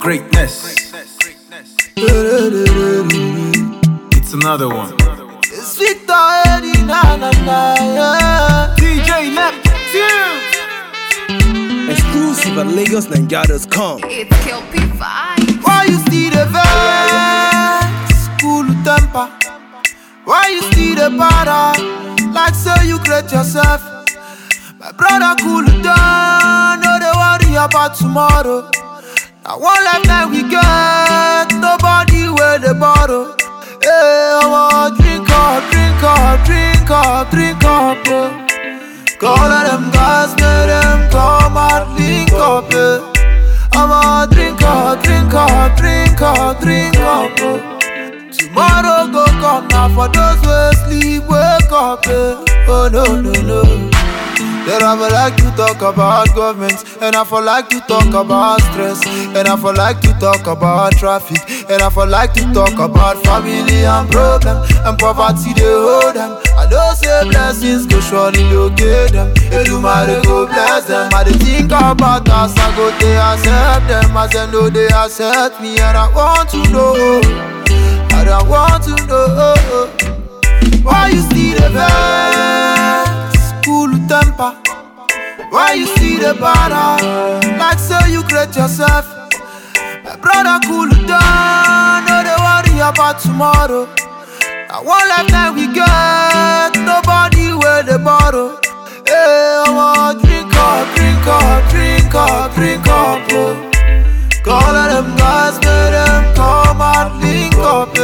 Greatness. It's another one. It's Victor Eddie, na na na, yeah. DJ Neptune. Exclusive at LagosNigeria.com. It's Kelpie Vibes. Why you still the vex? Cool temper. Why you still the para? Like so you create yourself. My brother, cool down. No they worry about tomorrow. Now one lifetime we get. Nobody wear the bottle. Hey, I want drink up, drink up, drink up, drink up. Call all them guys, make them come and link up. I want drink up, drink up, drink up, drink up. Tomorrow go come now for those who sleep, wake up. Oh no, no, no. Then I for like to talk about government, and I for like to talk about stress, and I for like to talk about traffic, and I for like to talk about family and problem, and poverty they hold them. I don't say blessings go surely locate them. They do matter go bless them. I they think about us, I go they accept them, as they know they accept me, and I want to know, and I want to know why you still the vex, cool temper. Why you see the banner? Like so you create yourself. My brother, cool down. No they worry about tomorrow. Now one lifetime we get. Nobody wear the bottle. Hey, I want drink up, drink up, drink up, drink up. Call all them guys, make them come and link up.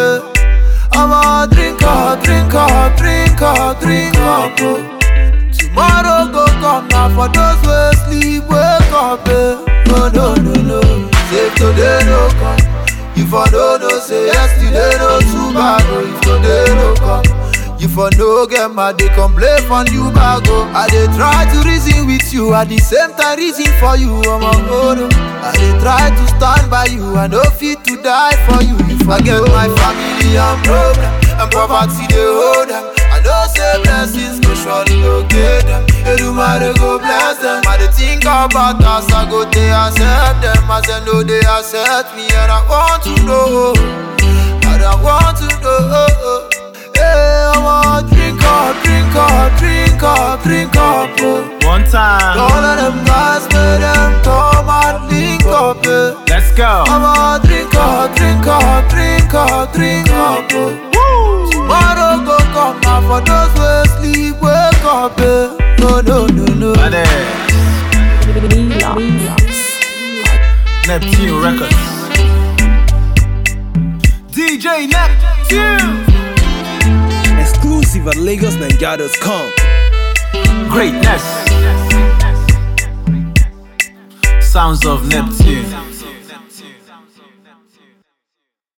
I want drink up, drink up, drink up, drink up. Tomorrow go come now for those who sleep, wake up. Oh no, no, no. Say today no come. If I don't know, say yesterday no too bad. Oh, if today no come. If I no get mad, they complain from you back. Oh, I they try to reason with you, at the same time reason for you. I'm a no. I they try to stand by you, I no fit to die for you. If I get my family and problem, and poverty they hold them. I don't say blessings go surely locate them. They do matter go bless them. I they think about us, I go they accept them, as they know they accept me, and I want to know, and I want to know. Hey, I want drink up, drink up, drink up, drink up. One time. All of them guys, make them come and link up. Let's go. I want drink up, drink up, drink up, drink up. Tomorrow go come now for those who sleep, wake up. No, no, no, no. Neptune Records. DJ Neptune. Exclusive at LagosNigeria.com. Greatness. Sounds of Neptune.